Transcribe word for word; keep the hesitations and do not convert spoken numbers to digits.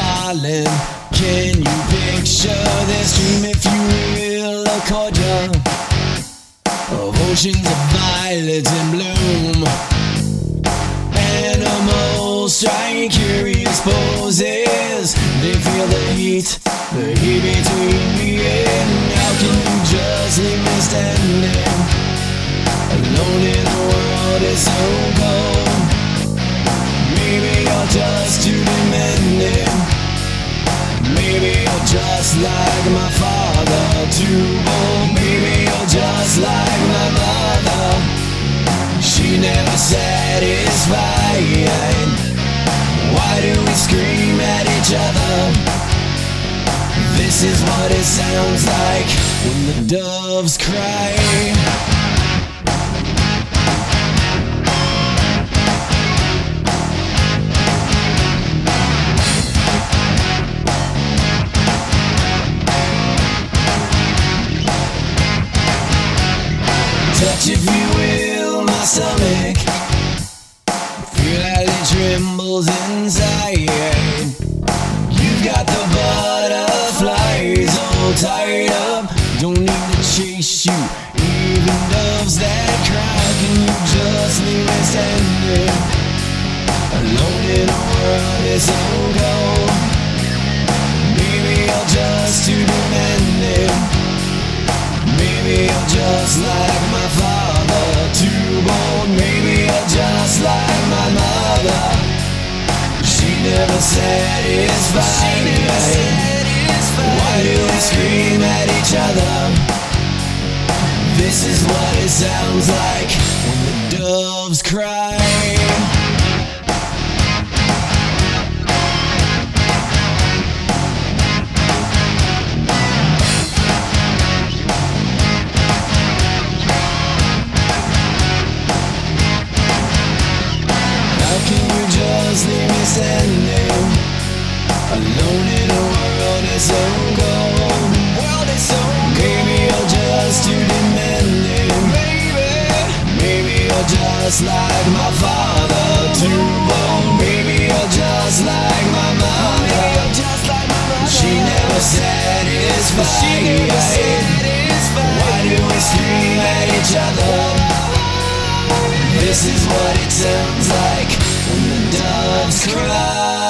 darling, can you picture this dream if you will? A cordial of oceans of violets in bloom. Animals trying curious poses. They feel the heat, the heat between me and how can you just leave me standing alone in a world that's so cold? Maybe you're just too demanding. Maybe you're just like my father, too old. Maybe you're just like my mother. She never satisfied. Why do we scream at each other? This is what it sounds like when the doves cry. Touch, if you will, my stomach. Feel how it trembles inside. You've got the butterflies all tied up. Don't need to chase you, even doves that cry. Can you just leave me standing alone in a world that's so cold? Maybe you're just too demanding. Maybe you're just like my father, too bold. Maybe you're just like my mother. She never satisfied. Why do we scream at each other? This is what it sounds like when the doves cry. Just leave me standing alone in a world that's so cold. World is so cold. Maybe you're just too demanding. Maybe, maybe you're just like my father, too bold. Maybe you're just like my mother. Just like my mother. She never satisfied. She never satisfied. Why do we scream at each other? This is what it sounds like when the doves cry.